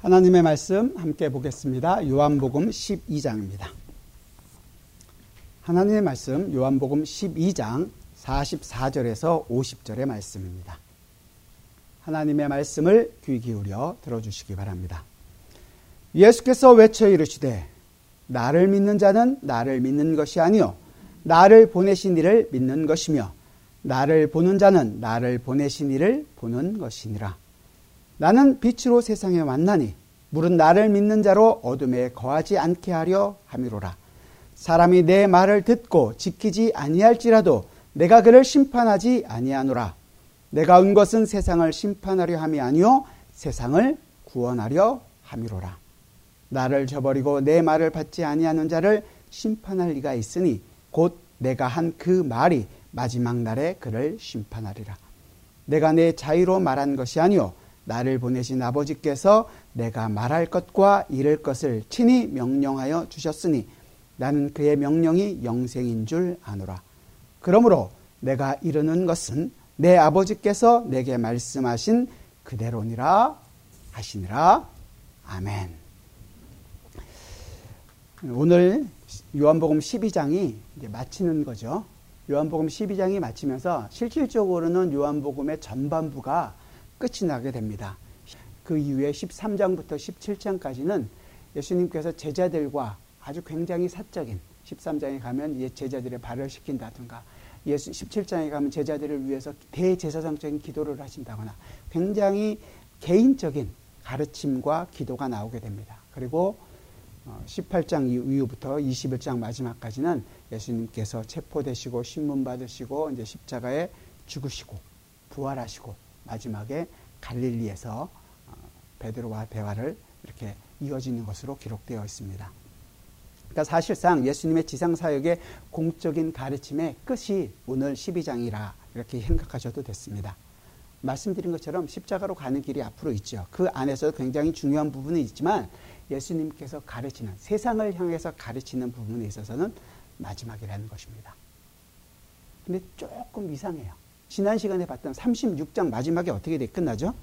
하나님의 말씀 함께 보겠습니다. 요한복음 12장입니다. 하나님의 말씀 요한복음 12장 44절에서 50절의 말씀입니다. 하나님의 말씀을 귀 기울여 들어주시기 바랍니다. 예수께서 외쳐 이르시되 나를 믿는 자는 나를 믿는 것이 아니요 나를 보내신 이를 믿는 것이며 나를 보는 자는 나를 보내신 이를 보는 것이니라. 나는 빛으로 세상에 왔나니 물은 나를 믿는 자로 어둠에 거하지 않게 하려 함이로라. 사람이 내 말을 듣고 지키지 아니할지라도 내가 그를 심판하지 아니하노라. 내가 온 것은 세상을 심판하려 함이 아니요 세상을 구원하려 함이로라. 나를 저버리고 내 말을 받지 아니하는 자를 심판할 리가 있으니 곧 내가 한 그 말이 마지막 날에 그를 심판하리라. 내가 내 자유로 말한 것이 아니요 나를 보내신 아버지께서 내가 말할 것과 이를 것을 친히 명령하여 주셨으니 나는 그의 명령이 영생인 줄 아노라. 그러므로 내가 이르는 것은 내 아버지께서 내게 말씀하신 그대로니라 하시니라. 아멘. 오늘 요한복음 12장이 이제 마치는 거죠. 요한복음 12장이 마치면서 실질적으로는 요한복음의 전반부가 끝이 나게 됩니다. 그 이후에 13장부터 17장까지는 예수님께서 제자들과 아주 굉장히 사적인 13장에 가면 제자들의 발을 씻긴다든가 17장에 가면 제자들을 위해서 대제사장적인 기도를 하신다거나 굉장히 개인적인 가르침과 기도가 나오게 됩니다. 그리고 18장 이후부터 21장 마지막까지는 예수님께서 체포되시고 신문받으시고 이제 십자가에 죽으시고 부활하시고 마지막에 갈릴리에서 베드로와 대화를 이렇게 이어지는 것으로 기록되어 있습니다. 그러니까 사실상 예수님의 지상사역의 공적인 가르침의 끝이 오늘 12장이라 이렇게 생각하셔도 됐습니다. 말씀드린 것처럼 십자가로 가는 길이 앞으로 있죠. 그 안에서 굉장히 중요한 부분은 있지만 예수님께서 가르치는 세상을 향해서 가르치는 부분에 있어서는 마지막이라는 것입니다. 근데 조금 이상해요. 지난 시간에 봤던 36장 마지막에 어떻게 끝나죠?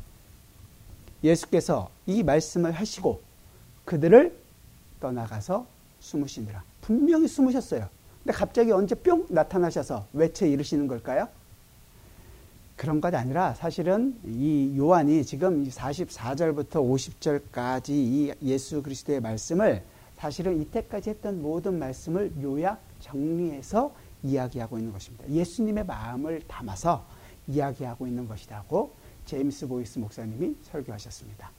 예수께서 이 말씀을 하시고 그들을 떠나가서 숨으시니라. 분명히 숨으셨어요. 근데 갑자기 언제 뿅 나타나셔서 외쳐 이르시는 걸까요? 그런 것 아니라 사실은 이 요한이 지금 44절부터 50절까지 이 예수 그리스도의 말씀을 사실은 이때까지 했던 모든 말씀을 요약 정리해서 이야기하고 있는 것입니다. 예수님의 마음을 담아서 이야기하고 있는 것이라고 제임스 보이스 목사님이 설교하셨습니다.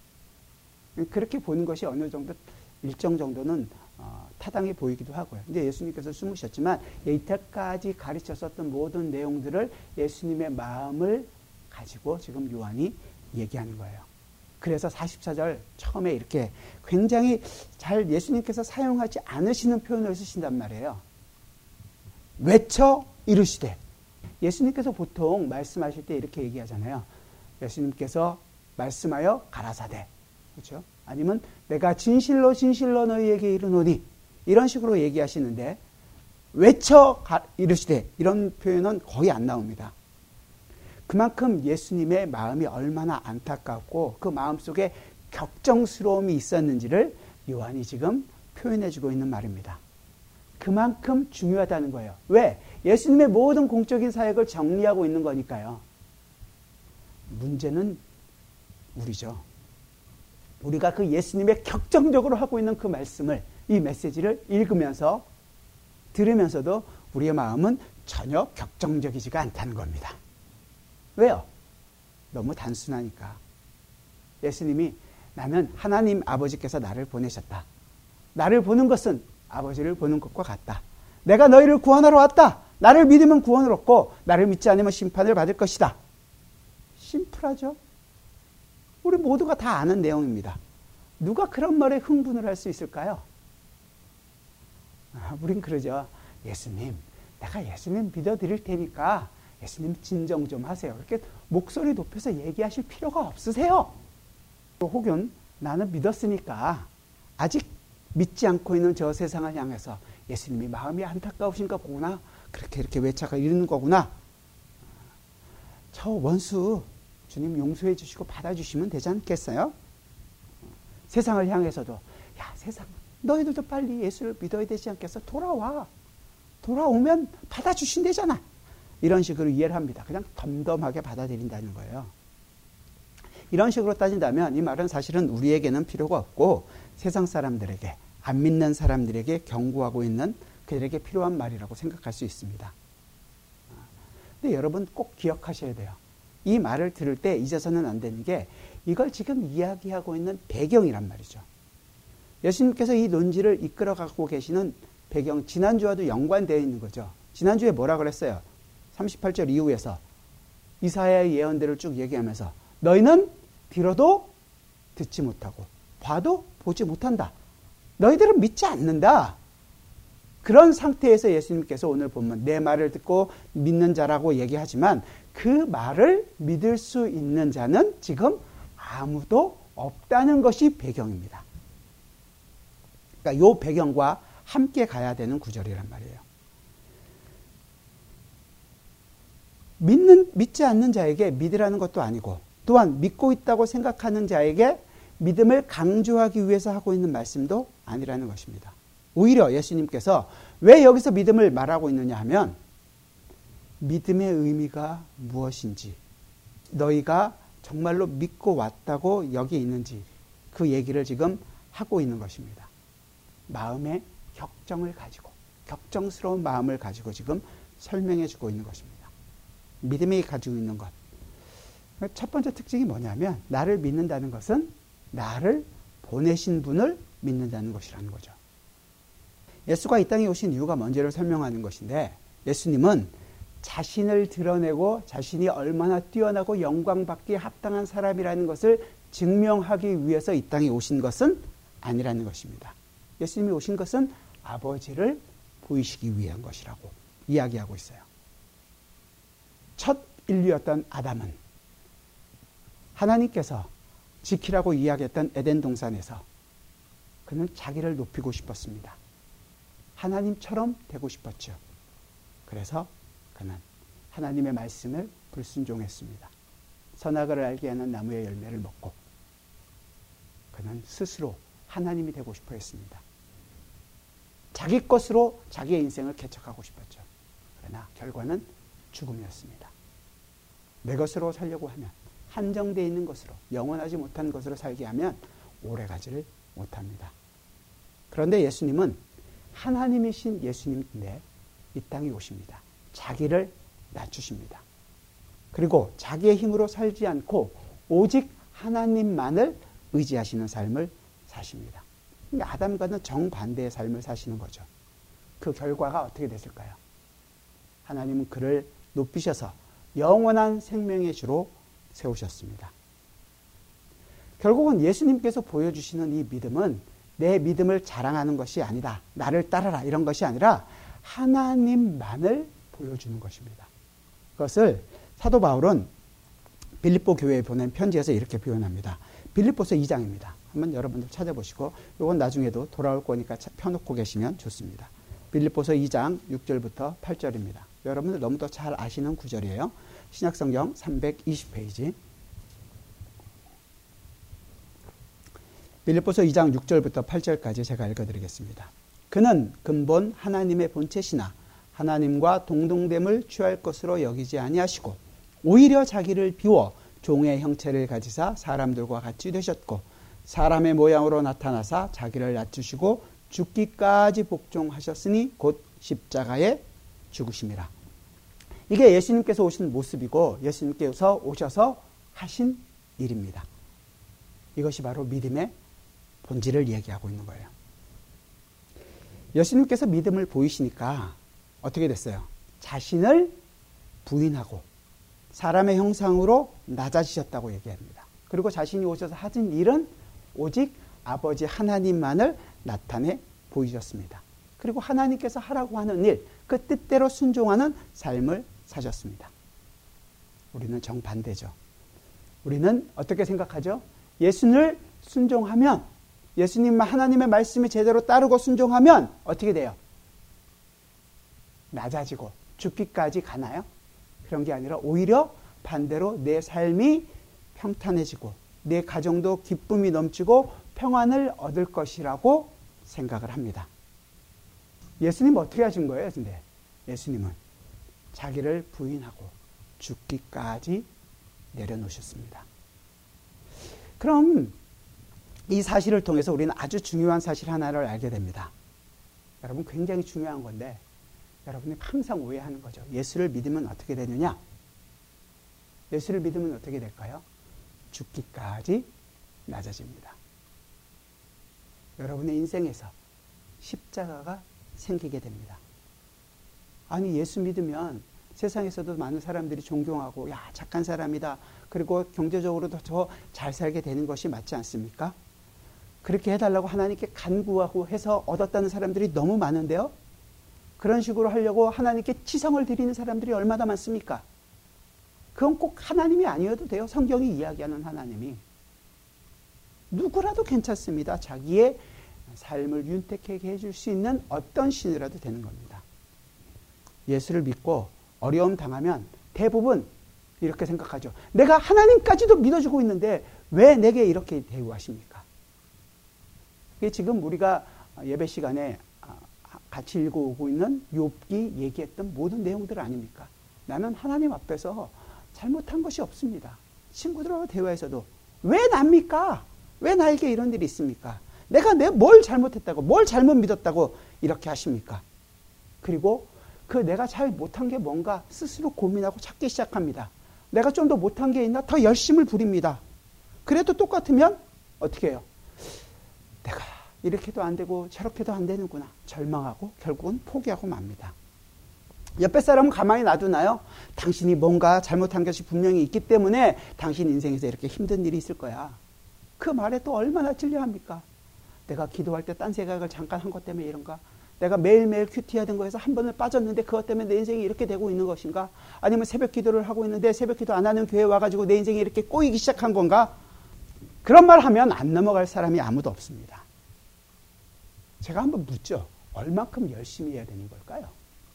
그렇게 보는 것이 어느 정도 일정 정도는 타당해 보이기도 하고요. 이제 예수님께서 숨으셨지만 이때까지 가르쳤었던 모든 내용들을 예수님의 마음을 가지고 지금 요한이 얘기하는 거예요. 그래서 44절 처음에 이렇게 굉장히 잘 예수님께서 사용하지 않으시는 표현을 쓰신단 말이에요. 외쳐 이르시되. 예수님께서 보통 말씀하실 때 이렇게 얘기하잖아요. 예수님께서 말씀하여 가라사대. 그렇죠? 아니면 내가 진실로 진실로 너희에게 이르노니 이런 식으로 얘기하시는데 외쳐 이르시되 이런 표현은 거의 안 나옵니다. 그만큼 예수님의 마음이 얼마나 안타깝고 그 마음속에 격정스러움이 있었는지를 요한이 지금 표현해주고 있는 말입니다. 그만큼 중요하다는 거예요. 왜? 예수님의 모든 공적인 사역을 정리하고 있는 거니까요. 문제는 우리죠. 우리가 그 예수님의 격정적으로 하고 있는 그 말씀을, 이 메시지를 읽으면서 들으면서도 우리의 마음은 전혀 격정적이지가 않다는 겁니다. 왜요? 너무 단순하니까. 예수님이 나는 하나님 아버지께서 나를 보내셨다. 나를 보는 것은 아버지를 보는 것과 같다. 내가 너희를 구원하러 왔다. 나를 믿으면 구원을 얻고 나를 믿지 않으면 심판을 받을 것이다. 심플하죠? 우리 모두가 다 아는 내용입니다. 누가 그런 말에 흥분을 할 수 있을까요? 우린 그러죠. 예수님, 내가 예수님 믿어드릴 테니까 예수님 진정 좀 하세요. 이렇게 목소리 높여서 얘기하실 필요가 없으세요. 혹은 나는 믿었으니까 아직 믿지 않고 있는 저 세상을 향해서 예수님이 마음이 안타까우신가 보구나. 이렇게 외쳐가 이르는 거구나. 저 원수 주님 용서해 주시고 받아주시면 되지 않겠어요? 세상을 향해서도 야, 세상 너희들도 빨리 예수를 믿어야 되지 않겠어? 돌아와. 돌아오면 받아주신대잖아. 이런 식으로 이해를 합니다. 그냥 덤덤하게 받아들인다는 거예요. 이런 식으로 따진다면 이 말은 사실은 우리에게는 필요가 없고 세상 사람들에게, 안 믿는 사람들에게 경고하고 있는 그들에게 필요한 말이라고 생각할 수 있습니다. 근데 여러분 꼭 기억하셔야 돼요. 이 말을 들을 때 잊어서는 안 되는 게 이걸 지금 이야기하고 있는 배경이란 말이죠. 예수님께서 이 논지를 이끌어가고 계시는 배경, 지난주와도 연관되어 있는 거죠. 지난주에 뭐라 그랬어요? 38절 이후에서 이사야의 예언들을 쭉 얘기하면서 너희는 들어도 듣지 못하고 봐도 보지 못한다. 너희들은 믿지 않는다. 그런 상태에서 예수님께서 오늘 보면 내 말을 듣고 믿는 자라고 얘기하지만 그 말을 믿을 수 있는 자는 지금 아무도 없다는 것이 배경입니다. 그러니까 이 배경과 함께 가야 되는 구절이란 말이에요. 믿지 않는 자에게 믿으라는 것도 아니고 또한 믿고 있다고 생각하는 자에게 믿음을 강조하기 위해서 하고 있는 말씀도 아니라는 것입니다. 오히려 예수님께서 왜 여기서 믿음을 말하고 있느냐 하면 믿음의 의미가 무엇인지, 너희가 정말로 믿고 왔다고 여기 있는지 그 얘기를 지금 하고 있는 것입니다. 마음의 격정을 가지고, 격정스러운 마음을 가지고 지금 설명해 주고 있는 것입니다. 믿음이 가지고 있는 것. 첫 번째 특징이 뭐냐면 나를 믿는다는 것은 나를 보내신 분을 믿는다는 것이라는 거죠. 예수가 이 땅에 오신 이유가 뭔지를 설명하는 것인데 예수님은 자신을 드러내고 자신이 얼마나 뛰어나고 영광받기에 합당한 사람이라는 것을 증명하기 위해서 이 땅에 오신 것은 아니라는 것입니다. 예수님이 오신 것은 아버지를 보이시기 위한 것이라고 이야기하고 있어요. 첫 인류였던 아담은 하나님께서 지키라고 이야기했던 에덴 동산에서 그는 자기를 높이고 싶었습니다. 하나님처럼 되고 싶었죠. 그래서 그는 하나님의 말씀을 불순종했습니다. 선악을 알게 하는 나무의 열매를 먹고 그는 스스로 하나님이 되고 싶어 했습니다. 자기 것으로 자기의 인생을 개척하고 싶었죠. 그러나 결과는 죽음이었습니다. 내 것으로 살려고 하면 한정되어 있는 것으로, 영원하지 못한 것으로 살게 하면 오래가지를 못합니다. 그런데 예수님은 하나님이신 예수님인데 이 땅에 오십니다. 자기를 낮추십니다. 그리고 자기의 힘으로 살지 않고 오직 하나님만을 의지하시는 삶을 사십니다. 아담과는 정반대의 삶을 사시는 거죠. 그 결과가 어떻게 됐을까요? 하나님은 그를 높이셔서 영원한 생명의 주로 세우셨습니다. 결국은 예수님께서 보여주시는 이 믿음은 내 믿음을 자랑하는 것이 아니다. 나를 따라라 이런 것이 아니라 하나님만을 보여주는 것입니다. 그것을 사도 바울은 빌립보 교회에 보낸 편지에서 이렇게 표현합니다. 빌립보서 2장입니다. 한번 여러분들 찾아보시고 이건 나중에도 돌아올 거니까 펴놓고 계시면 좋습니다. 빌립보서 2장 6절부터 8절입니다. 여러분들 너무도 잘 아시는 구절이에요. 신약성경 320페이지. 빌립보서 2장 6절부터 8절까지 제가 읽어드리겠습니다. 그는 근본 하나님의 본체시나 하나님과 동등됨을 취할 것으로 여기지 아니하시고 오히려 자기를 비워 종의 형체를 가지사 사람들과 같이 되셨고 사람의 모양으로 나타나사 자기를 낮추시고 죽기까지 복종하셨으니 곧 십자가에 죽으심이라. 이게 예수님께서 오신 모습이고 예수님께서 오셔서 하신 일입니다. 이것이 바로 믿음의 본질을 얘기하고 있는 거예요. 예수님께서 믿음을 보이시니까 어떻게 됐어요? 자신을 부인하고 사람의 형상으로 낮아지셨다고 얘기합니다. 그리고 자신이 오셔서 하신 일은 오직 아버지 하나님만을 나타내 보이셨습니다. 그리고 하나님께서 하라고 하는 일, 그 뜻대로 순종하는 삶을 사셨습니다. 우리는 정반대죠. 우리는 어떻게 생각하죠? 예수를 순종하면, 예수님 하나님의 말씀이 제대로 따르고 순종하면 어떻게 돼요? 낮아지고 죽기까지 가나요? 그런 게 아니라 오히려 반대로 내 삶이 평탄해지고 내 가정도 기쁨이 넘치고 평안을 얻을 것이라고 생각을 합니다. 예수님 어떻게 하신 거예요? 근데 예수님은 자기를 부인하고 죽기까지 내려놓으셨습니다. 그럼 이 사실을 통해서 우리는 아주 중요한 사실 하나를 알게 됩니다. 여러분, 굉장히 중요한 건데 여러분이 항상 오해하는 거죠. 예수를 믿으면 어떻게 되느냐? 예수를 믿으면 어떻게 될까요? 죽기까지 낮아집니다. 여러분의 인생에서 십자가가 생기게 됩니다. 아니, 예수 믿으면 세상에서도 많은 사람들이 존경하고, 야, 착한 사람이다. 그리고 경제적으로도 더 잘 살게 되는 것이 맞지 않습니까? 그렇게 해달라고 하나님께 간구하고 해서 얻었다는 사람들이 너무 많은데요. 그런 식으로 하려고 하나님께 치성을 드리는 사람들이 얼마나 많습니까? 그건 꼭 하나님이 아니어도 돼요. 성경이 이야기하는 하나님이. 누구라도 괜찮습니다. 자기의 삶을 윤택하게 해줄 수 있는 어떤 신이라도 되는 겁니다. 예수를 믿고 어려움 당하면 대부분 이렇게 생각하죠. 내가 하나님까지도 믿어주고 있는데 왜 내게 이렇게 대우하십니까? 이게 지금 우리가 예배 시간에 같이 읽어오고 있는 욥기 얘기했던 모든 내용들 아닙니까? 나는 하나님 앞에서 잘못한 것이 없습니다. 친구들하고 대화에서도 왜 납니까? 왜 나에게 이런 일이 있습니까? 내가 뭘 잘못했다고, 뭘 잘못 믿었다고 이렇게 하십니까? 그리고 그 내가 잘 못한 게 뭔가 스스로 고민하고 찾기 시작합니다. 내가 좀 더 못한 게 있나? 더 열심을 부립니다. 그래도 똑같으면 어떻게 해요? 내가 이렇게도 안 되고 저렇게도 안 되는구나. 절망하고 결국은 포기하고 맙니다. 옆에 사람은 가만히 놔두나요? 당신이 뭔가 잘못한 것이 분명히 있기 때문에 당신 인생에서 이렇게 힘든 일이 있을 거야. 그 말에 또 얼마나 찔려합니까? 내가 기도할 때 딴 생각을 잠깐 한 것 때문에 이런가? 내가 매일매일 큐티해야 된 거에서 한 번을 빠졌는데 그것 때문에 내 인생이 이렇게 되고 있는 것인가? 아니면 새벽 기도를 하고 있는데 새벽 기도 안 하는 교회에 와가지고 내 인생이 이렇게 꼬이기 시작한 건가? 그런 말 하면 안 넘어갈 사람이 아무도 없습니다. 제가 한번 묻죠. 얼만큼 열심히 해야 되는 걸까요?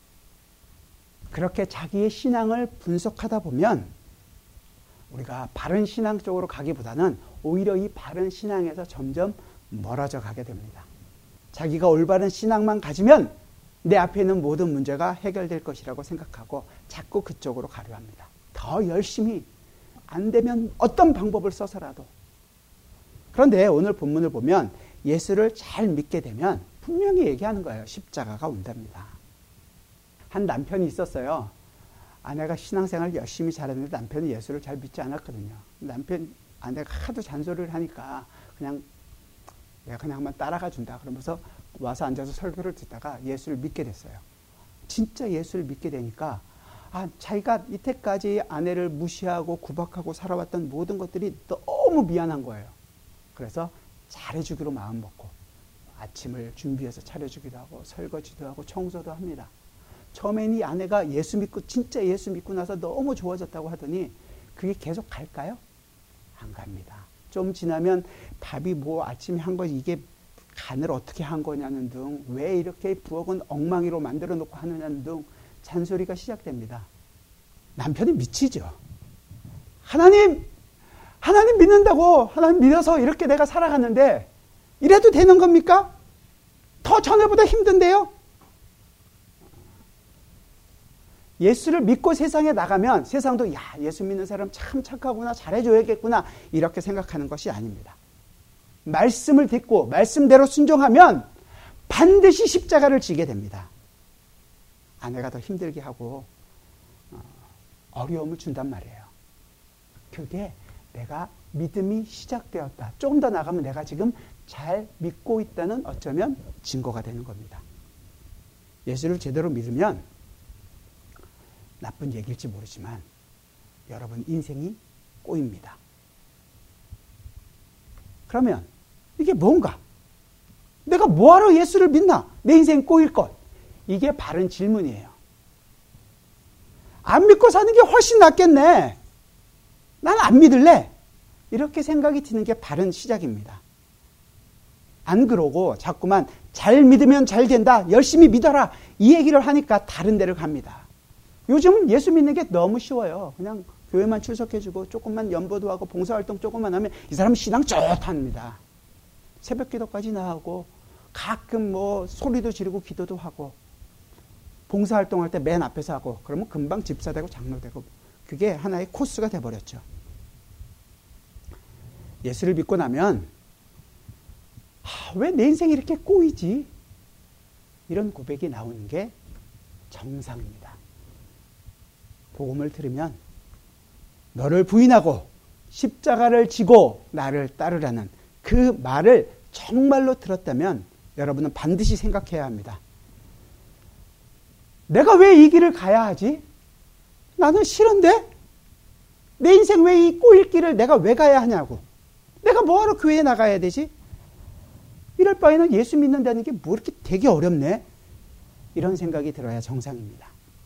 그렇게 자기의 신앙을 분석하다 보면 우리가 바른 신앙 쪽으로 가기보다는 오히려 이 바른 신앙에서 점점 멀어져 가게 됩니다. 자기가 올바른 신앙만 가지면 내 앞에 있는 모든 문제가 해결될 것이라고 생각하고 자꾸 그쪽으로 가려 합니다. 더 열심히 안 되면 어떤 방법을 써서라도. 그런데 오늘 본문을 보면 예수를 잘 믿게 되면 분명히 얘기하는 거예요. 십자가가 온답니다. 한 남편이 있었어요. 아내가 신앙생활 열심히 잘했는데 남편이 예수를 잘 믿지 않았거든요. 아내가 하도 잔소리를 하니까 내가 그냥 한번 따라가 준다. 그러면서 와서 앉아서 설교를 듣다가 예수를 믿게 됐어요. 진짜 예수를 믿게 되니까 자기가 이때까지 아내를 무시하고 구박하고 살아왔던 모든 것들이 너무 미안한 거예요. 그래서 잘해주기로 마음먹고 아침을 준비해서 차려주기도 하고 설거지도 하고 청소도 합니다. 처음엔 이 아내가 진짜 예수 믿고 나서 너무 좋아졌다고 하더니 그게 계속 갈까요? 안 갑니다. 좀 지나면 밥이 아침에 한 거 이게 간을 어떻게 한 거냐는 등 왜 이렇게 부엌은 엉망이로 만들어 놓고 하느냐는 등 잔소리가 시작됩니다. 남편이 미치죠. 하나님 믿는다고 하나님 믿어서 이렇게 내가 살아가는데 이래도 되는 겁니까? 더 전에보다 힘든데요? 예수를 믿고 세상에 나가면 세상도 예수 믿는 사람 참 착하구나, 잘해줘야겠구나 이렇게 생각하는 것이 아닙니다. 말씀을 듣고 말씀대로 순종하면 반드시 십자가를 지게 됩니다. 아내가 더 힘들게 하고 어려움을 준단 말이에요. 그게 내가 믿음이 시작되었다. 조금 더 나가면 내가 지금 잘 믿고 있다는 어쩌면 증거가 되는 겁니다. 예수를 제대로 믿으면 나쁜 얘기일지 모르지만 여러분 인생이 꼬입니다. 그러면 이게 뭔가? 내가 뭐하러 예수를 믿나? 내 인생 꼬일 것. 이게 바른 질문이에요. 안 믿고 사는 게 훨씬 낫겠네. 난 안 믿을래. 이렇게 생각이 드는 게 바른 시작입니다. 안 그러고 자꾸만 잘 믿으면 잘 된다. 열심히 믿어라. 이 얘기를 하니까 다른 데를 갑니다. 요즘은 예수 믿는 게 너무 쉬워요. 그냥 교회만 출석해주고 조금만 연보도 하고 봉사활동 조금만 하면 이 사람 신앙 좋답니다. 새벽 기도까지 나가고 가끔 뭐 소리도 지르고 기도도 하고 봉사활동할 때 맨 앞에서 하고 그러면 금방 집사되고 장로되고 그게 하나의 코스가 돼버렸죠. 예수를 믿고 나면 왜 내 인생이 이렇게 꼬이지? 이런 고백이 나오는 게 정상입니다. 복음을 들으면 너를 부인하고 십자가를 지고 나를 따르라는 그 말을 정말로 들었다면 여러분은 반드시 생각해야 합니다. 내가 왜 이 길을 가야 하지? 나는 싫은데? 내 인생 왜 이 꼬일 길을 내가 왜 가야 하냐고. 내가 뭐하러 교회에 나가야 되지? 이럴 바에는 예수 믿는다는 게 뭐 이렇게 되게 어렵네? 이런 생각이 들어야 정상입니다.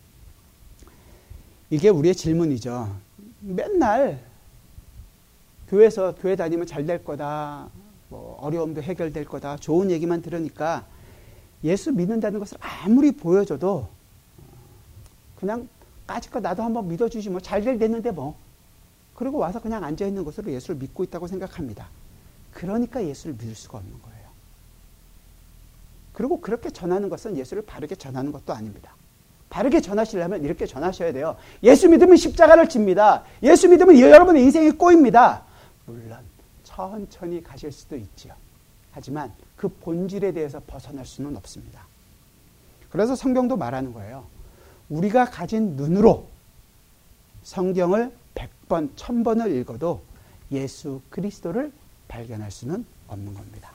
이게 우리의 질문이죠. 맨날 교회에서 교회 다니면 잘 될 거다. 뭐 어려움도 해결될 거다. 좋은 얘기만 들으니까 예수 믿는다는 것을 아무리 보여줘도 그냥 까짓거 나도 한번 믿어주지 뭐 잘될 됐는데 뭐. 그리고 와서 그냥 앉아있는 것으로 예수를 믿고 있다고 생각합니다. 그러니까 예수를 믿을 수가 없는 거예요. 그리고 그렇게 전하는 것은 예수를 바르게 전하는 것도 아닙니다. 바르게 전하시려면 이렇게 전하셔야 돼요. 예수 믿으면 십자가를 집니다. 예수 믿으면 여러분의 인생이 꼬입니다. 물론 천천히 가실 수도 있지요. 하지만 그 본질에 대해서 벗어날 수는 없습니다. 그래서 성경도 말하는 거예요. 우리가 가진 눈으로 성경을 100번, 1000번을 읽어도 예수 그리스도를 발견할 수는 없는 겁니다.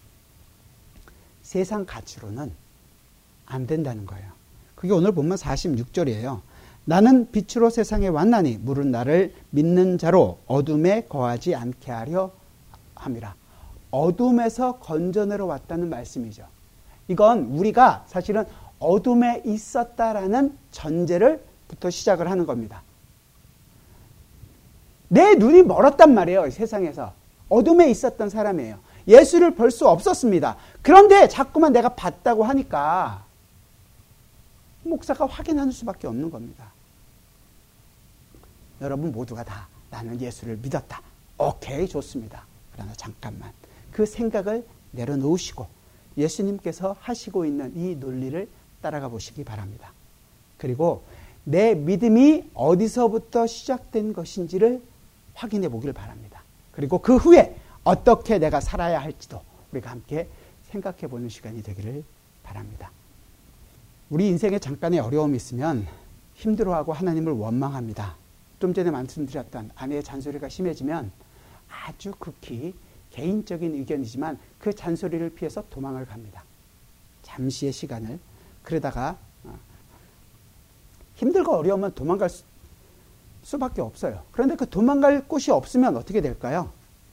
세상 가치로는 안 된다는 거예요. 그게 오늘 보면 46절이에요. 나는 빛으로 세상에 왔나니 물은 나를 믿는 자로 어둠에 거하지 않게 하려 함이라. 어둠에서 건져내러 왔다는 말씀이죠. 이건 우리가 사실은 어둠에 있었다라는 전제를부터 시작을 하는 겁니다. 내 눈이 멀었단 말이에요. 세상에서. 어둠에 있었던 사람이에요. 예수를 볼 수 없었습니다. 그런데 자꾸만 내가 봤다고 하니까 목사가 확인하는 수밖에 없는 겁니다. 여러분 모두가 다 나는 예수를 믿었다. 오케이, 좋습니다. 그러나 잠깐만 그 생각을 내려놓으시고 예수님께서 하시고 있는 이 논리를 따라가 보시기 바랍니다. 그리고 내 믿음이 어디서부터 시작된 것인지를 확인해 보길 바랍니다. 그리고 그 후에 어떻게 내가 살아야 할지도 우리가 함께 생각해 보는 시간이 되기를 바랍니다. 우리 인생에 잠깐의 어려움이 있으면 힘들어하고 하나님을 원망합니다. 좀 전에 말씀드렸던 아내의 잔소리가 심해지면 아주 극히 개인적인 의견이지만 그 잔소리를 피해서 도망을 갑니다. 잠시의 시간을. 그러다가 힘들고 어려우면 도망갈 수밖에 없어요. 그런데 그 도망갈 곳이 없으면 어떻게 될까요?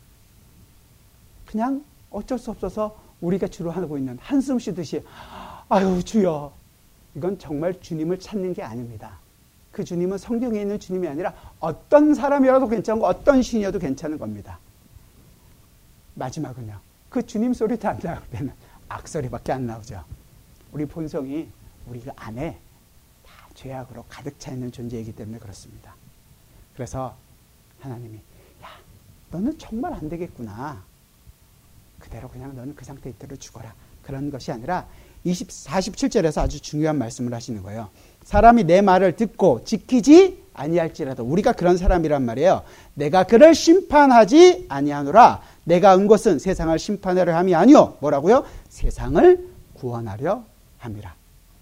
그냥 어쩔 수 없어서 우리가 주로 하고 있는 한숨 쉬듯이 아유 주여. 이건 정말 주님을 찾는 게 아닙니다. 그 주님은 성경에 있는 주님이 아니라 어떤 사람이라도 괜찮고 어떤 신이어도 괜찮은 겁니다. 마지막은요. 그 주님 소리도 안 나올 때는 악소리밖에 안 나오죠. 우리 본성이 우리 그 안에 다 죄악으로 가득 차 있는 존재이기 때문에 그렇습니다. 그래서 하나님이 야 너는 정말 안 되겠구나. 그대로 그냥 너는 그 상태 이대로 죽어라. 그런 것이 아니라 47절에서 아주 중요한 말씀을 하시는 거예요. 사람이 내 말을 듣고 지키지 아니할지라도 우리가 그런 사람이란 말이에요. 내가 그를 심판하지 아니하노라. 내가 온 것은 세상을 심판하려 함이 아니요. 뭐라고요? 세상을 구원하려 함이라.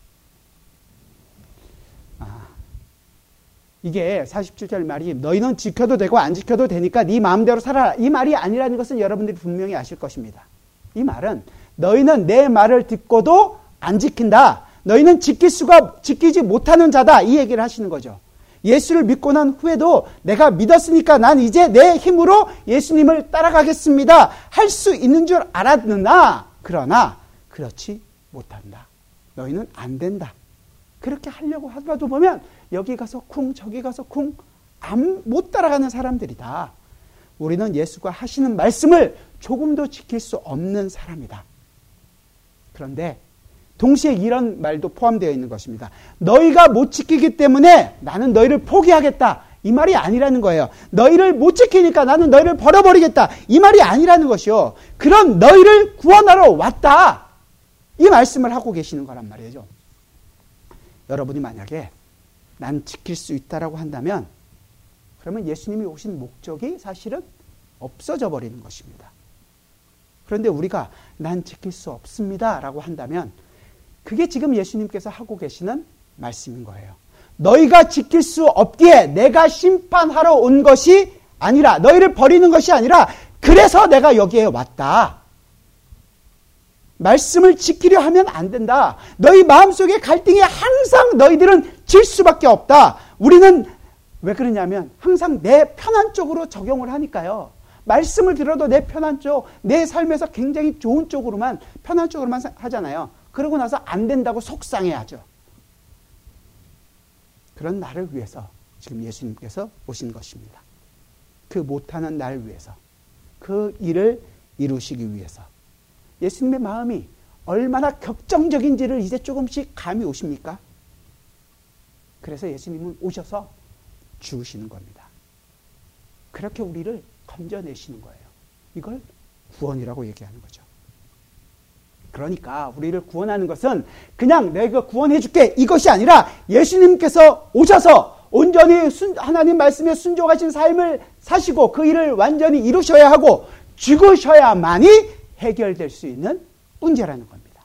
이게 47절 말이 너희는 지켜도 되고 안 지켜도 되니까 네 마음대로 살아라. 이 말이 아니라는 것은 여러분들이 분명히 아실 것입니다. 이 말은 너희는 내 말을 듣고도 안 지킨다. 너희는 지키지 못하는 자다. 이 얘기를 하시는 거죠. 예수를 믿고 난 후에도 내가 믿었으니까 난 이제 내 힘으로 예수님을 따라가겠습니다. 할 수 있는 줄 알았느나 그러나 그렇지 못한다. 너희는 안 된다. 그렇게 하려고 하다도 보면 여기 가서 쿵 저기 가서 쿵 못 따라가는 사람들이다. 우리는 예수가 하시는 말씀을 조금도 지킬 수 없는 사람이다. 그런데 동시에 이런 말도 포함되어 있는 것입니다. 너희가 못 지키기 때문에 나는 너희를 포기하겠다. 이 말이 아니라는 거예요. 너희를 못 지키니까 나는 너희를 버려버리겠다. 이 말이 아니라는 것이요. 그런 너희를 구원하러 왔다. 이 말씀을 하고 계시는 거란 말이죠. 여러분이 만약에 난 지킬 수 있다라고 한다면 그러면 예수님이 오신 목적이 사실은 없어져 버리는 것입니다. 그런데 우리가 난 지킬 수 없습니다 라고 한다면 그게 지금 예수님께서 하고 계시는 말씀인 거예요. 너희가 지킬 수 없기에 내가 심판하러 온 것이 아니라 너희를 버리는 것이 아니라 그래서 내가 여기에 왔다. 말씀을 지키려 하면 안 된다. 너희 마음속에 갈등이 항상 너희들은 질 수밖에 없다. 우리는 왜 그러냐면 항상 내 편한 쪽으로 적용을 하니까요. 말씀을 들어도 내 편한 쪽, 내 삶에서 굉장히 좋은 쪽으로만, 편한 쪽으로만 하잖아요. 그러고 나서 안 된다고 속상해하죠. 그런 나를 위해서 지금 예수님께서 오신 것입니다. 그 못하는 나를 위해서, 그 일을 이루시기 위해서. 예수님의 마음이 얼마나 격정적인지를 이제 조금씩 감이 오십니까? 그래서 예수님은 오셔서 죽으시는 겁니다. 그렇게 우리를 건져내시는 거예요. 이걸 구원이라고 얘기하는 거죠. 그러니까 우리를 구원하는 것은 그냥 내가 구원해 줄게 이것이 아니라 예수님께서 오셔서 온전히 하나님 말씀에 순종하신 삶을 사시고 그 일을 완전히 이루셔야 하고 죽으셔야만이 해결될 수 있는 문제라는 겁니다.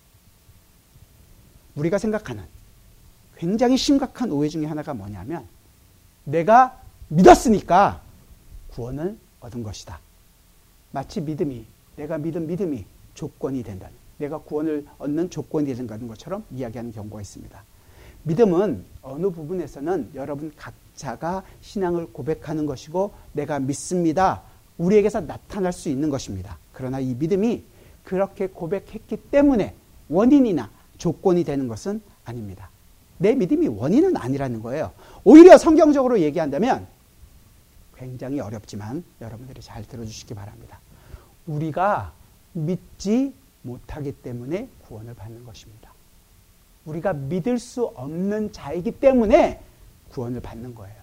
우리가 생각하는 굉장히 심각한 오해 중에 하나가 뭐냐면 내가 믿었으니까 구원을 얻은 것이다. 마치 내가 믿은 믿음이 조건이 된다는, 내가 구원을 얻는 조건이 된다는 것처럼 이야기하는 경우가 있습니다. 믿음은 어느 부분에서는 여러분 각자가 신앙을 고백하는 것이고 내가 믿습니다. 우리에게서 나타날 수 있는 것입니다. 그러나 이 믿음이 그렇게 고백했기 때문에 원인이나 조건이 되는 것은 아닙니다. 내 믿음이 원인은 아니라는 거예요. 오히려 성경적으로 얘기한다면 굉장히 어렵지만 여러분들이 잘 들어주시기 바랍니다. 우리가 믿지 못하기 때문에 구원을 받는 것입니다. 우리가 믿을 수 없는 자이기 때문에 구원을 받는 거예요.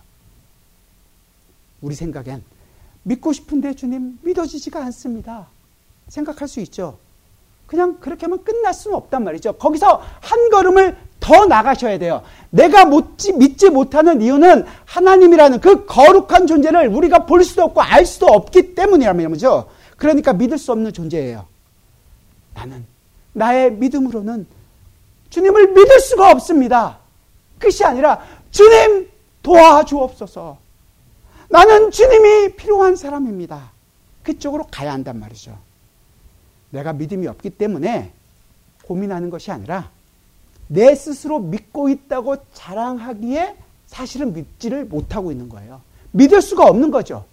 우리 생각엔 믿고 싶은데 주님 믿어지지가 않습니다. 생각할 수 있죠. 그냥 그렇게 하면 끝날 수는 없단 말이죠. 거기서 한 걸음을 더 나가셔야 돼요. 내가 믿지 못하는 이유는 하나님이라는 그 거룩한 존재를 우리가 볼 수도 없고 알 수도 없기 때문이라면죠. 그러니까 믿을 수 없는 존재예요. 나는 나의 믿음으로는 주님을 믿을 수가 없습니다. 끝이 아니라 주님 도와주옵소서. 나는 주님이 필요한 사람입니다. 그쪽으로 가야 한단 말이죠. 내가 믿음이 없기 때문에 고민하는 것이 아니라 내 스스로 믿고 있다고 자랑하기에 사실은 믿지를 못하고 있는 거예요. 믿을 수가 없는 거죠.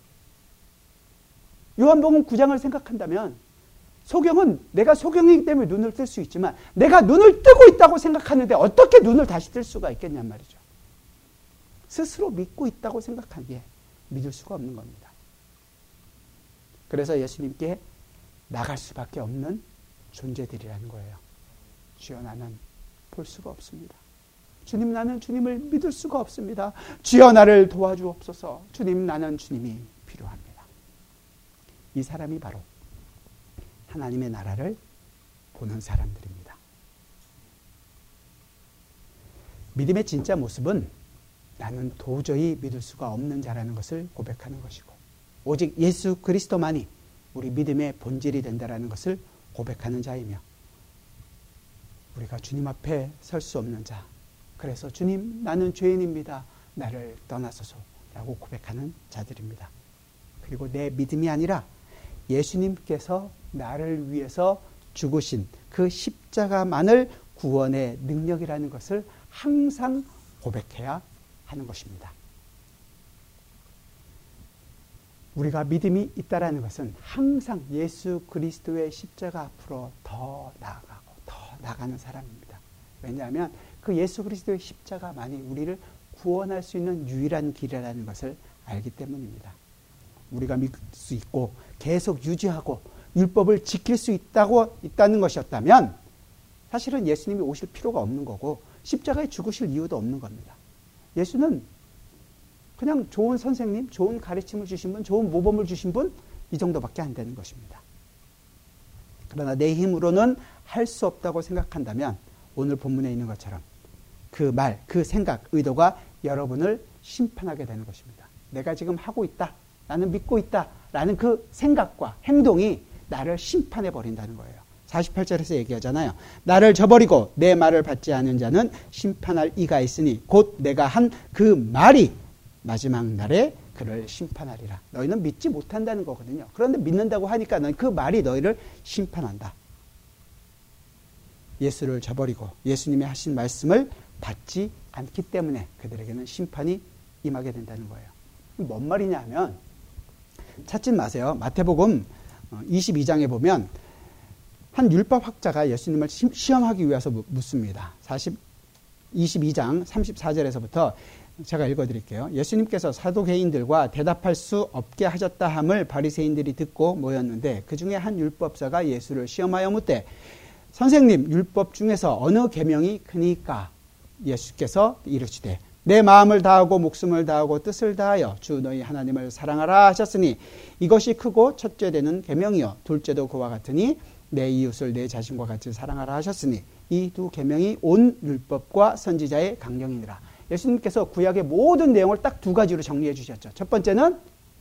요한복음 9장을 생각한다면 소경은 내가 소경이기 때문에 눈을 뜰 수 있지만 내가 눈을 뜨고 있다고 생각하는데 어떻게 눈을 다시 뜰 수가 있겠냔 말이죠. 스스로 믿고 있다고 생각하기에 믿을 수가 없는 겁니다. 그래서 예수님께 나갈 수밖에 없는 존재들이라는 거예요. 주여 나는 볼 수가 없습니다. 주님 나는 주님을 믿을 수가 없습니다. 주여 나를 도와주옵소서. 주님 나는 주님이 필요합니다. 이 사람이 바로 하나님의 나라를 보는 사람들입니다. 믿음의 진짜 모습은 나는 도저히 믿을 수가 없는 자라는 것을 고백하는 것이고 오직 예수 그리스도만이 우리 믿음의 본질이 된다라는 것을 고백하는 자이며 우리가 주님 앞에 설 수 없는 자, 그래서 주님 나는 죄인입니다. 나를 떠나소서라고 고백하는 자들입니다. 그리고 내 믿음이 아니라 예수님께서 나를 위해서 죽으신 그 십자가만을 구원의 능력이라는 것을 항상 고백해야 하는 것입니다. 우리가 믿음이 있다라는 것은 항상 예수 그리스도의 십자가 앞으로 더 나아가고 더 나가는 사람입니다. 왜냐하면 그 예수 그리스도의 십자가만이 우리를 구원할 수 있는 유일한 길이라는 것을 알기 때문입니다. 우리가 믿을 수 있고 계속 유지하고 율법을 지킬 수 있다는 것이었다면 사실은 예수님이 오실 필요가 없는 거고 십자가에 죽으실 이유도 없는 겁니다. 예수는 그냥 좋은 선생님, 좋은 가르침을 주신 분, 좋은 모범을 주신 분, 이 정도밖에 안 되는 것입니다. 그러나 내 힘으로는 할 수 없다고 생각한다면 오늘 본문에 있는 것처럼 그 말, 그 생각, 의도가 여러분을 심판하게 되는 것입니다. 내가 지금 하고 있다, 나는 믿고 있다 라는 그 생각과 행동이 나를 심판해 버린다는 거예요. 48절에서 얘기하잖아요. 나를 저버리고 내 말을 받지 않은 자는 심판할 이가 있으니 곧 내가 한 그 말이 마지막 날에 그를 심판하리라. 너희는 믿지 못한다는 거거든요. 그런데 믿는다고 하니까 그 말이 너희를 심판한다. 예수를 저버리고 예수님이 하신 말씀을 받지 않기 때문에 그들에게는 심판이 임하게 된다는 거예요. 뭔 말이냐 하면 찾지 마세요. 마태복음 22장에 보면 한 율법학자가 예수님을 시험하기 위해서 묻습니다. 22장 34절에서부터 제가 읽어드릴게요. 예수님께서 사두개인들과 대답할 수 없게 하셨다 함을 바리새인들이 듣고 모였는데 그 중에 한 율법사가 예수를 시험하여 묻되 선생님 율법 중에서 어느 계명이 크니까? 예수께서 이르시되 내 마음을 다하고 목숨을 다하고 뜻을 다하여 주 너희 하나님을 사랑하라 하셨으니 이것이 크고 첫째 되는 계명이요 둘째도 그와 같으니 내 이웃을 내 자신과 같이 사랑하라 하셨으니 이 두 계명이 온 율법과 선지자의 강령이니라. 예수님께서 구약의 모든 내용을 딱 두 가지로 정리해 주셨죠. 첫 번째는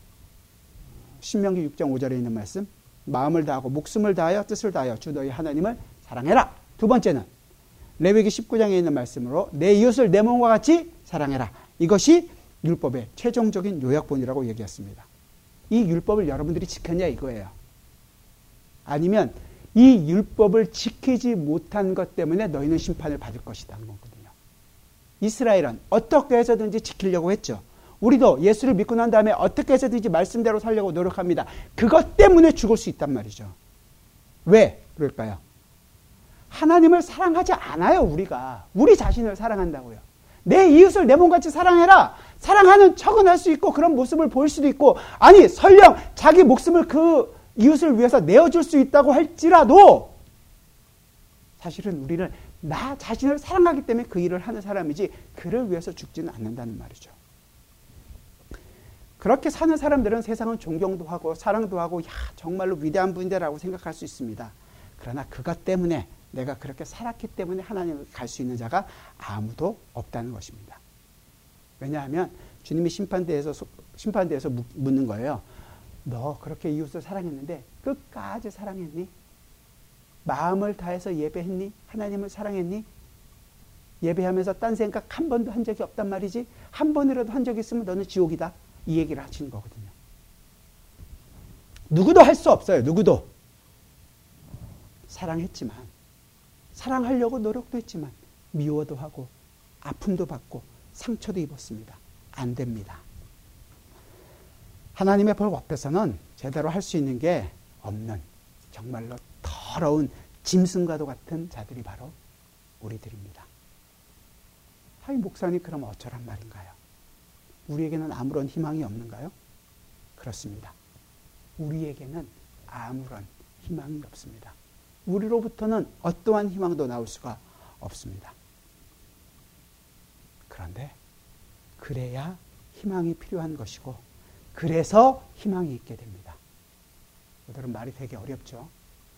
신명기 6장 5절에 있는 말씀, 마음을 다하고 목숨을 다하여 뜻을 다하여 주 너희 하나님을 사랑해라. 두 번째는 레위기 19장에 있는 말씀으로 내 이웃을 내 몸과 같이 사랑해라. 이것이 율법의 최종적인 요약본이라고 얘기했습니다. 이 율법을 여러분들이 지켰냐 이거예요. 아니면 이 율법을 지키지 못한 것 때문에 너희는 심판을 받을 것이라는 거거든요. 이스라엘은 어떻게 해서든지 지키려고 했죠. 우리도 예수를 믿고 난 다음에 어떻게 해서든지 말씀대로 살려고 노력합니다. 그것 때문에 죽을 수 있단 말이죠. 왜 그럴까요? 하나님을 사랑하지 않아요. 우리 자신을 사랑한다고요. 내 이웃을 내 몸같이 사랑해라. 사랑하는 척은 할 수 있고 그런 모습을 보일 수도 있고, 아니 설령 자기 목숨을 그 이웃을 위해서 내어줄 수 있다고 할지라도 사실은 우리는 나 자신을 사랑하기 때문에 그 일을 하는 사람이지 그를 위해서 죽지는 않는다는 말이죠. 그렇게 사는 사람들은 세상은 존경도 하고 사랑도 하고 정말로 위대한 분이다라고 생각할 수 있습니다. 그러나 그것 때문에 내가 그렇게 살았기 때문에 하나님을 갈 수 있는 자가 아무도 없다는 것입니다. 왜냐하면 주님이 심판대에서 묻는 거예요. 너 그렇게 이웃을 사랑했는데 끝까지 사랑했니? 마음을 다해서 예배했니? 하나님을 사랑했니? 예배하면서 딴 생각 한 번도 한 적이 없단 말이지. 한 번이라도 한 적이 있으면 너는 지옥이다. 이 얘기를 하시는 거거든요. 누구도 할 수 없어요. 누구도. 사랑했지만, 사랑하려고 노력도 했지만 미워도 하고 아픔도 받고 상처도 입었습니다. 안 됩니다. 하나님의 법 앞에서는 제대로 할 수 있는 게 없는 정말로 더러운 짐승과도 같은 자들이 바로 우리들입니다. 하이 목사님 그럼 어쩌란 말인가요? 우리에게는 아무런 희망이 없는가요? 그렇습니다. 우리에게는 아무런 희망이 없습니다. 우리로부터는 어떠한 희망도 나올 수가 없습니다. 그런데 그래야 희망이 필요한 것이고 그래서 희망이 있게 됩니다. 오늘은 말이 되게 어렵죠.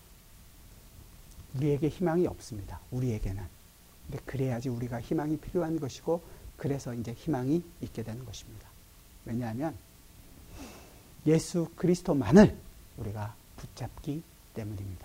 우리에게 희망이 없습니다. 우리에게는. 근데 그래야지 우리가 희망이 필요한 것이고 그래서 이제 희망이 있게 되는 것입니다. 왜냐하면 예수 그리스도만을 우리가 붙잡기 때문입니다.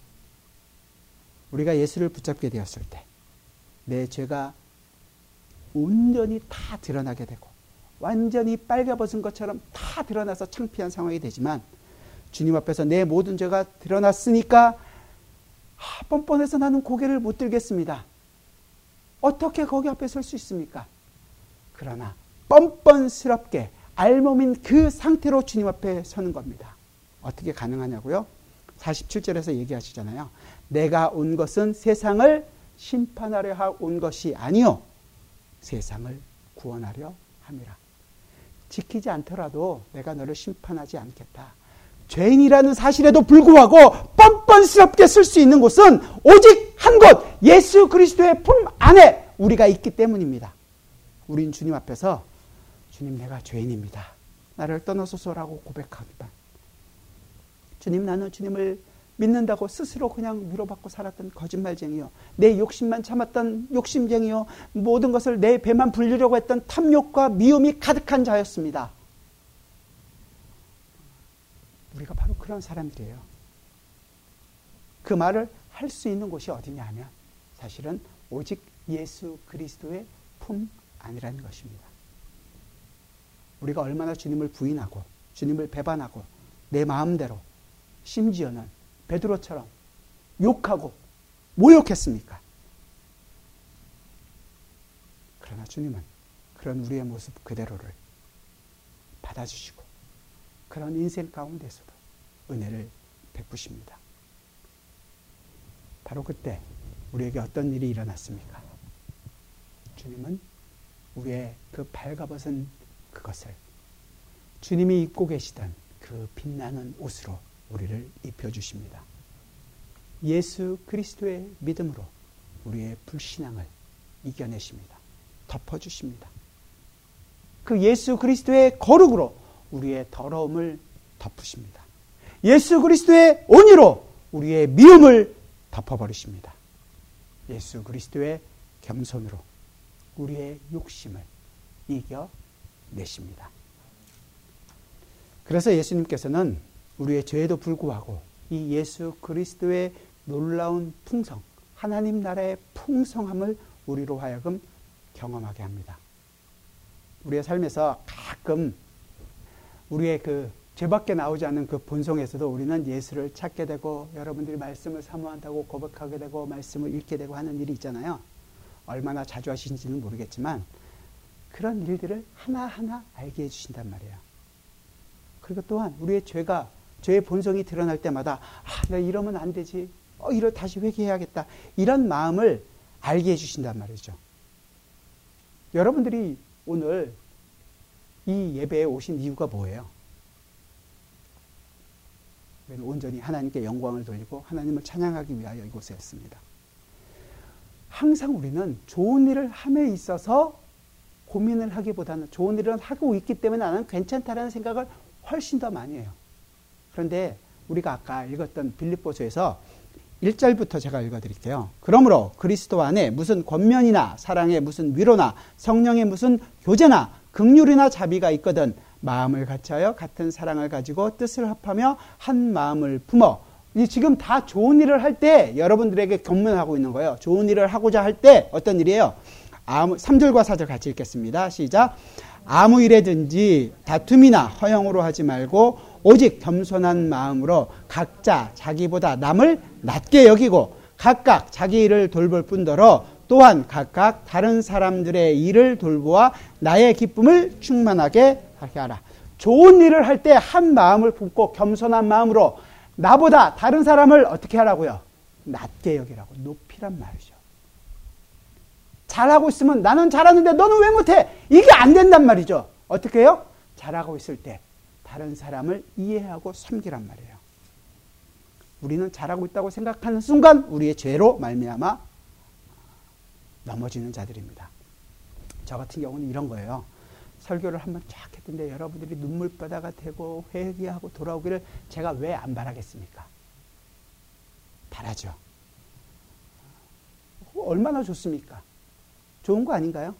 우리가 예수를 붙잡게 되었을 때 내 죄가 온전히 다 드러나게 되고 완전히 빨개벗은 것처럼 다 드러나서 창피한 상황이 되지만 주님 앞에서 내 모든 죄가 드러났으니까 뻔뻔해서 나는 고개를 못 들겠습니다. 어떻게 거기 앞에 설 수 있습니까? 그러나 뻔뻔스럽게 알몸인 그 상태로 주님 앞에 서는 겁니다. 어떻게 가능하냐고요? 47절에서 얘기하시잖아요. 내가 온 것은 세상을 심판하려 온 것이 아니요 세상을 구원하려 함이라. 지키지 않더라도 내가 너를 심판하지 않겠다. 죄인이라는 사실에도 불구하고 뻔뻔스럽게 쓸 수 있는 곳은 오직 한 곳, 예수 그리스도의 품 안에 우리가 있기 때문입니다. 우린 주님 앞에서 주님, 내가 죄인입니다. 나를 떠나소서라고 고백하기만. 주님, 나는 주님을 믿는다고 스스로 그냥 위로받고 살았던 거짓말쟁이요, 내 욕심만 참았던 욕심쟁이요, 모든 것을 내 배만 불리려고 했던 탐욕과 미움이 가득한 자였습니다. 우리가 바로 그런 사람들이에요. 그 말을 할 수 있는 곳이 어디냐 하면 사실은 오직 예수 그리스도의 품 안이라는 것입니다. 우리가 얼마나 주님을 부인하고 주님을 배반하고 내 마음대로, 심지어는 베드로처럼 욕하고 모욕했습니까? 그러나 주님은 그런 우리의 모습 그대로를 받아주시고 그런 인생 가운데서도 은혜를 베푸십니다. 바로 그때 우리에게 어떤 일이 일어났습니까? 주님은 우리의 그 발가벗은 그것을 주님이 입고 계시던 그 빛나는 옷으로 우리를 입혀주십니다. 예수 그리스도의 믿음으로 우리의 불신앙을 이겨내십니다. 덮어주십니다. 그 예수 그리스도의 거룩으로 우리의 더러움을 덮으십니다. 예수 그리스도의 온유로 우리의 미움을 덮어버리십니다. 예수 그리스도의 겸손으로 우리의 욕심을 이겨내십니다. 그래서 예수님께서는 우리의 죄에도 불구하고 이 예수 그리스도의 놀라운 풍성, 하나님 나라의 풍성함을 우리로 하여금 경험하게 합니다. 우리의 삶에서 가끔 우리의 그 죄밖에 나오지 않는 그 본성에서도 우리는 예수를 찾게 되고 여러분들이 말씀을 사모한다고 고백하게 되고 말씀을 읽게 되고 하는 일이 있잖아요. 얼마나 자주 하시는지는 모르겠지만 그런 일들을 하나하나 알게 해주신단 말이에요. 그리고 또한 우리의 죄의 본성이 드러날 때마다 내가 이러면 안 되지, 다시 회개해야겠다, 이런 마음을 알게 해주신단 말이죠. 여러분들이 오늘 이 예배에 오신 이유가 뭐예요? 우리는 온전히 하나님께 영광을 돌리고 하나님을 찬양하기 위하여 이곳에 왔습니다. 항상 우리는 좋은 일을 함에 있어서 고민을 하기보다는 좋은 일을 하고 있기 때문에 나는 괜찮다라는 생각을 훨씬 더 많이 해요. 그런데 우리가 아까 읽었던 빌립보서에서 1절부터 제가 읽어드릴게요. 그러므로 그리스도 안에 무슨 권면이나 사랑에 무슨 위로나 성령의 무슨 교제나 긍휼이나 자비가 있거든 마음을 같이하여 같은 사랑을 가지고 뜻을 합하며 한 마음을 품어. 지금 다 좋은 일을 할 때 여러분들에게 권면하고 있는 거예요. 좋은 일을 하고자 할 때 어떤 일이에요? 3절과 4절 같이 읽겠습니다. 시작. 아무 일에든지 다툼이나 허영으로 하지 말고 오직 겸손한 마음으로 각자 자기보다 남을 낮게 여기고 각각 자기 일을 돌볼 뿐더러 또한 각각 다른 사람들의 일을 돌보아 나의 기쁨을 충만하게 하게 하라. 좋은 일을 할 때 한 마음을 품고 겸손한 마음으로 나보다 다른 사람을 어떻게 하라고요? 낮게 여기라고, 높이란 말이죠. 잘하고 있으면 나는 잘하는데 너는 왜 못해? 이게 안 된단 말이죠. 어떻게 해요? 잘하고 있을 때 다른 사람을 이해하고 섬기란 말이에요. 우리는 잘하고 있다고 생각하는 순간 우리의 죄로 말미암아 넘어지는 자들입니다. 저 같은 경우는 이런 거예요. 설교를 한번 쫙 했는데 여러분들이 눈물바다가 되고 회개하고 돌아오기를 제가 왜 안 바라겠습니까? 바라죠. 얼마나 좋습니까? 좋은 거 아닌가요?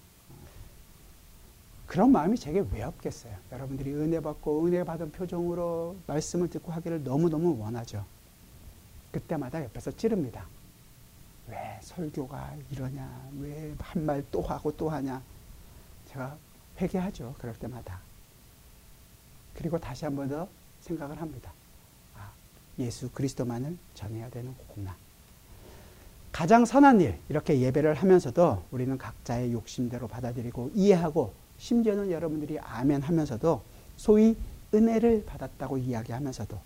그런 마음이 제게 왜 없겠어요? 여러분들이 은혜 받고 은혜 받은 표정으로 말씀을 듣고 하기를 너무너무 원하죠. 그때마다 옆에서 찌릅니다. 왜 설교가 이러냐? 왜 한 말 또 하고 또 하냐? 제가 회개하죠. 그럴 때마다. 그리고 다시 한 번 더 생각을 합니다. 예수 그리스도만을 전해야 되는 거구나. 가장 선한 일, 이렇게 예배를 하면서도 우리는 각자의 욕심대로 받아들이고 이해하고 심지어는 여러분들이 아멘 하면서도 소위 은혜를 받았다고 이야기하면서도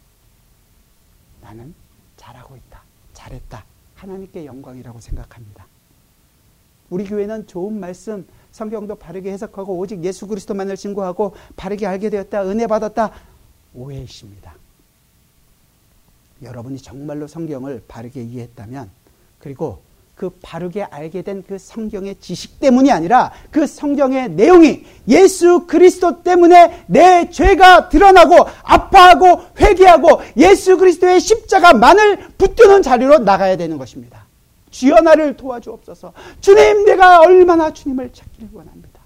나는 잘하고 있다, 잘했다, 하나님께 영광이라고 생각합니다. 우리 교회는 좋은 말씀, 성경도 바르게 해석하고 오직 예수 그리스도만을 증거하고 바르게 알게 되었다, 은혜 받았다, 오해이십니다. 여러분이 정말로 성경을 바르게 이해했다면, 그리고 그 바르게 알게 된 그 성경의 지식 때문이 아니라 그 성경의 내용이 예수 그리스도 때문에 내 죄가 드러나고 아파하고 회개하고 예수 그리스도의 십자가만을 붙드는 자리로 나가야 되는 것입니다. 주여 나를 도와주옵소서. 주님, 내가 얼마나 주님을 찾기를 원합니다.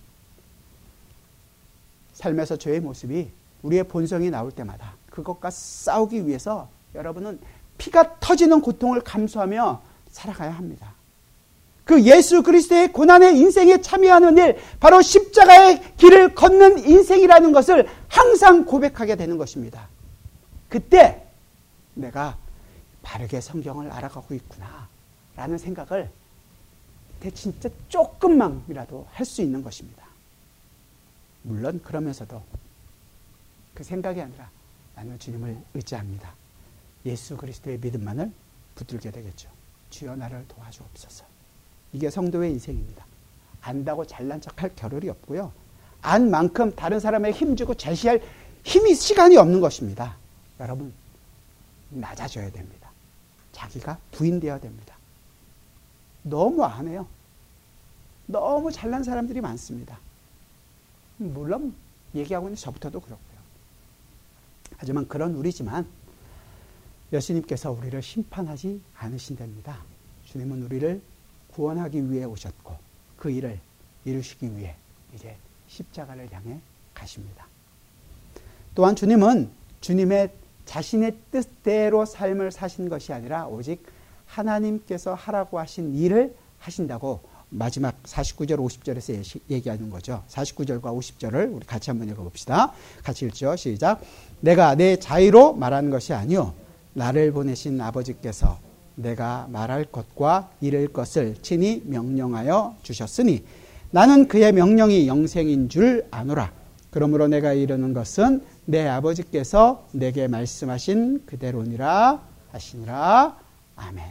삶에서 죄의 모습이 우리의 본성이 나올 때마다 그것과 싸우기 위해서 여러분은 피가 터지는 고통을 감수하며 살아가야 합니다. 그 예수 그리스도의 고난의 인생에 참여하는 일, 바로 십자가의 길을 걷는 인생이라는 것을 항상 고백하게 되는 것입니다. 그때 내가 바르게 성경을 알아가고 있구나 라는 생각을 진짜 조금만이라도 할 수 있는 것입니다. 물론 그러면서도 그 생각이 아니라 나는 주님을 의지합니다. 예수 그리스도의 믿음만을 붙들게 되겠죠. 주여 나를 도와주옵소서. 이게 성도의 인생입니다. 안다고 잘난 척할 겨를이 없고요. 안 만큼 다른 사람에게 힘주고 제시할 시간이 없는 것입니다. 여러분, 낮아져야 됩니다. 자기가 부인되어야 됩니다. 너무 안 해요. 너무 잘난 사람들이 많습니다. 물론 얘기하고 있는 저부터도 그렇고요. 하지만 그런 우리지만 예수님께서 우리를 심판하지 않으신답니다. 주님은 우리를 구원하기 위해 오셨고 그 일을 이루시기 위해 이제 십자가를 향해 가십니다. 또한 주님은 주님의 자신의 뜻대로 삶을 사신 것이 아니라 오직 하나님께서 하라고 하신 일을 하신다고 마지막 49절 50절에서 얘기하는 거죠. 49절과 50절을 우리 같이 한번 읽어봅시다. 같이 읽죠. 시작. 내가 내 자의로 말하는 것이 아니요 나를 보내신 아버지께서 내가 말할 것과 이를 것을 친히 명령하여 주셨으니 나는 그의 명령이 영생인 줄 아노라. 그러므로 내가 이르는 것은 내 아버지께서 내게 말씀하신 그대로니라 하시니라. 아멘.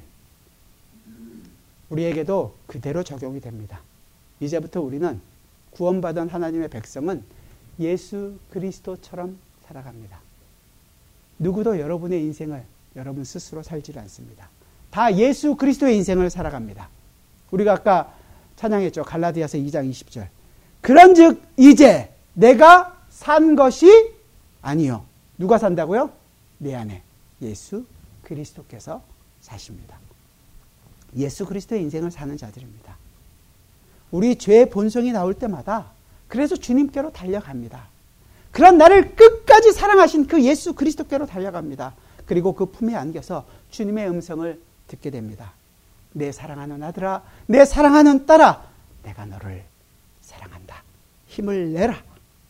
우리에게도 그대로 적용이 됩니다. 이제부터 우리는 구원받은 하나님의 백성은 예수 그리스도처럼 살아갑니다. 누구도 여러분의 인생을 여러분 스스로 살지 않습니다. 다 예수 그리스도의 인생을 살아갑니다. 우리가 아까 찬양했죠. 갈라디아서 2장 20절. 그런즉 이제 내가 산 것이 아니요. 누가 산다고요? 내 안에 예수 그리스도께서 사십니다. 예수 그리스도의 인생을 사는 자들입니다. 우리 죄의 본성이 나올 때마다 그래서 주님께로 달려갑니다. 그런 나를 끝까지 사랑하신 그 예수 그리스도께로 달려갑니다. 그리고 그 품에 안겨서 주님의 음성을 듣게 됩니다. 내 사랑하는 아들아, 내 사랑하는 딸아, 내가 너를 사랑한다. 힘을 내라.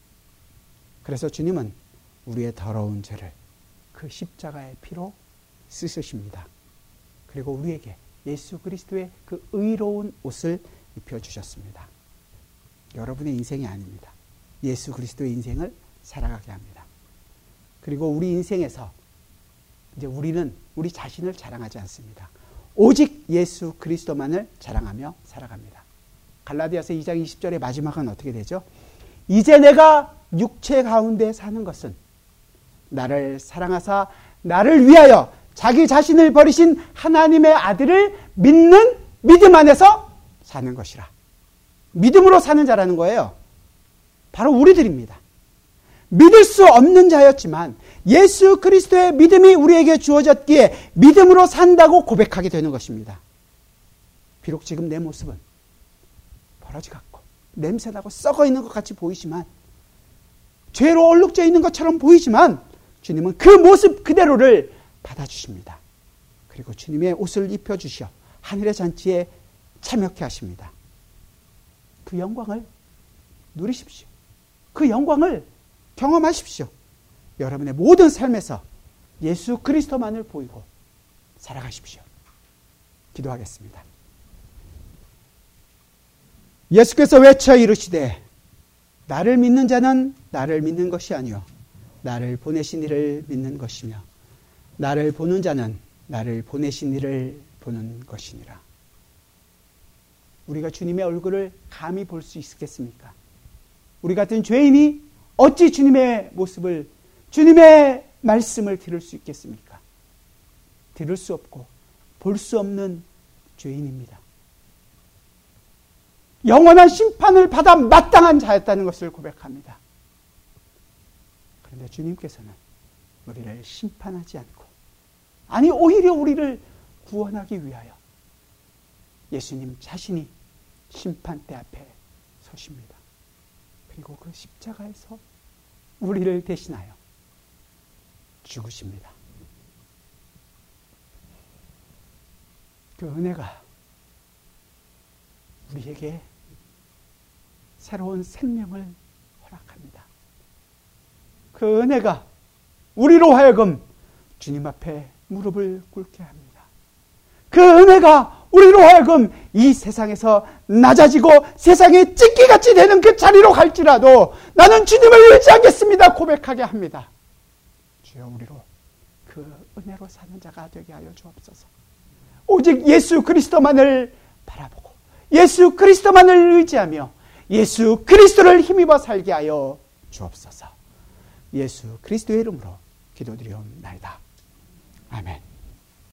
그래서 주님은 우리의 더러운 죄를 그 십자가의 피로 씻으십니다. 그리고 우리에게 예수 그리스도의 그 의로운 옷을 입혀주셨습니다. 여러분의 인생이 아닙니다. 예수 그리스도의 인생을 살아가게 합니다. 그리고 우리 인생에서 이제 우리는 우리 자신을 자랑하지 않습니다. 오직 예수 그리스도만을 자랑하며 살아갑니다. 갈라디아서 2장 20절의 마지막은 어떻게 되죠? 이제 내가 육체 가운데 사는 것은 나를 사랑하사 나를 위하여 자기 자신을 버리신 하나님의 아들을 믿는 믿음 안에서 사는 것이라. 믿음으로 사는 자라는 거예요. 바로 우리들입니다. 믿을 수 없는 자였지만 예수 그리스도의 믿음이 우리에게 주어졌기에 믿음으로 산다고 고백하게 되는 것입니다. 비록 지금 내 모습은 버러지 같고 냄새나고 썩어 있는 것 같이 보이지만, 죄로 얼룩져 있는 것처럼 보이지만 주님은 그 모습 그대로를 받아주십니다. 그리고 주님의 옷을 입혀주시어 하늘의 잔치에 참여케 하십니다. 그 영광을 누리십시오. 그 영광을 경험하십시오. 여러분의 모든 삶에서 예수 그리스도만을 보이고 살아가십시오. 기도하겠습니다. 예수께서 외쳐 이르시되 나를 믿는 자는 나를 믿는 것이 아니요 나를 보내신 이를 믿는 것이며 나를 보는 자는 나를 보내신 이를 보는 것이니라. 우리가 주님의 얼굴을 감히 볼 수 있겠습니까? 우리 같은 죄인이 어찌 주님의 모습을, 주님의 말씀을 들을 수 있겠습니까? 들을 수 없고 볼 수 없는 죄인입니다. 영원한 심판을 받아 마땅한 자였다는 것을 고백합니다. 그런데 주님께서는 우리를 심판하지 않고, 아니 오히려 우리를 구원하기 위하여 예수님 자신이 심판대 앞에 서십니다. 그리고 그 십자가에서 우리를 대신하여 죽으십니다. 그 은혜가 우리에게 새로운 생명을 허락합니다. 그 은혜가 우리로 하여금 주님 앞에 무릎을 꿇게 합니다. 그 은혜가 우리로 하여금 이 세상에서 낮아지고 세상에 찢기같이 되는 그 자리로 갈지라도 나는 주님을 의지하겠습니다 고백하게 합니다. 주여, 우리로 그 은혜로 사는 자가 되게 하여 주옵소서. 오직 예수 그리스도만을 바라보고 예수 그리스도만을 의지하며 예수 그리스도를 힘입어 살게 하여 주옵소서. 예수 그리스도의 이름으로 기도드리옵나이다. 아멘.